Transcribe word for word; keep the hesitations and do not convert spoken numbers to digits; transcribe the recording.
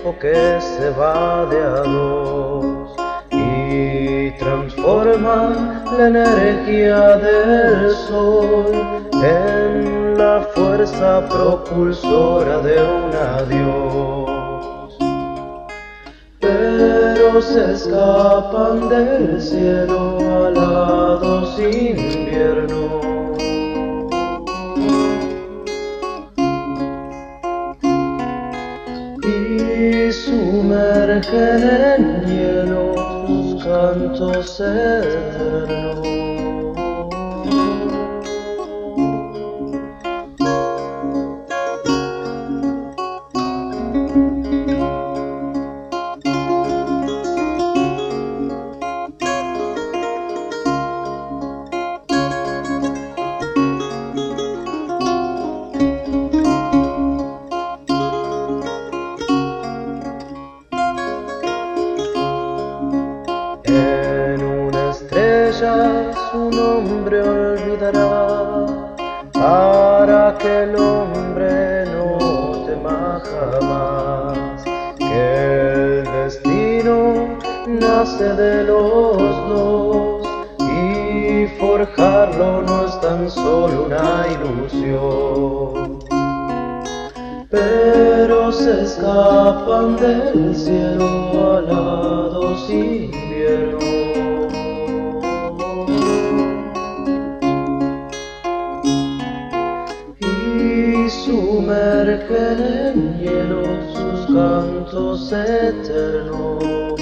tiempo que se va de a dos y transforma la energía del sol en la fuerza propulsora de un adiós. Pero se escapan del cielo alados invierno y sumergen en hielo sus cantos eternos. Su nombre olvidará para que el hombre no tema jamás que el destino nace de los dos y forjarlo no es tan solo una ilusión. Pero se escapan del cielo alados invierno sumergen en hielo sus cantos eternos.